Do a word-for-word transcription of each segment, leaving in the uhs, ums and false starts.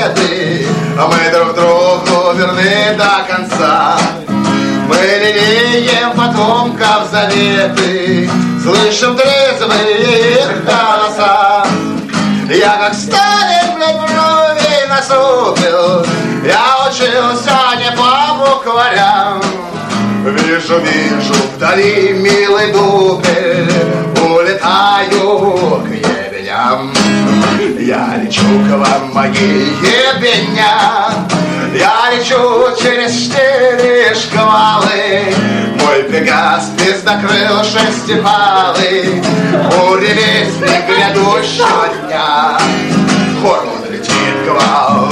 победы, а мы друг другу верны до конца. Мы лелеем потомков заветы, слышим трезвые их голоса. Я как Сталин, блядь, брови насупил, я учился не по букварям. Вижу, вижу вдали милый дупель, улетаю к ебеням. Я лечу к вам, мои ебеня, я лечу через четыре шквалы. Мой Пегас пиздокрыл шестипалый, буревестник грядущего дня. Он летит к вам,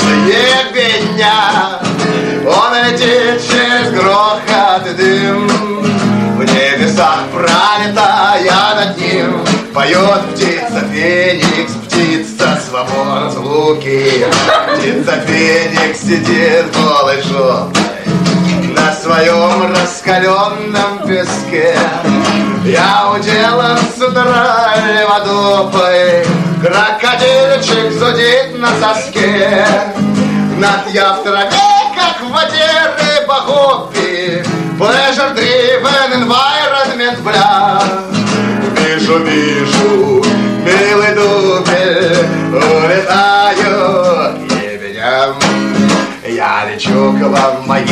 ебеня, он летит через грохот и дым. В небесах пролетая над ним, поет птица Феникс, птица свобод звуки. Птица Феникс сидит голой жопой на своем раскаленном песке. Я уделан с утра леводопой, крокодильчик зудит на соске. Над я в траве, как в воде рыба гуппи, pleasure driven environment, бля. Вижу, вижу, милый дупель, улетаю к ебеням. Я лечу к вам, мои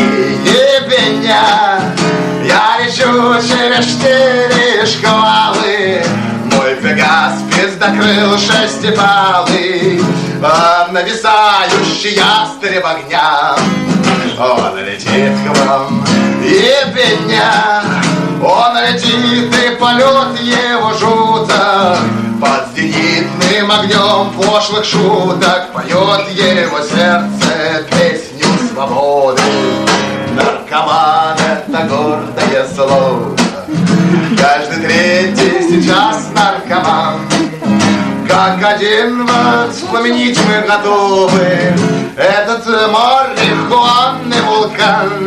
ебеня, я лечу через четыре шквалы. Мой Пегас пиздокрыл шестипалый, а нависающий ястреб огня. Он летит к вам, ебеня, он летит, и полет его жуток. Под зенитным огнем пошлых шуток поет его сердце песню свободы. Наркоман — это гордое слово, каждый третий сейчас наркоман. Как один воспламенить мы готовы этот марихуанный вулкан.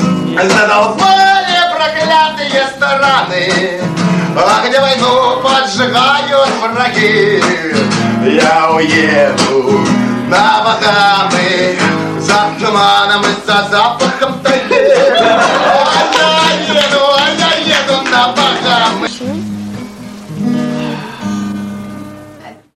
Задолбали проклятые стороны, а где войну поджигают враги. Я уеду на Бахамы за туманом и за запахом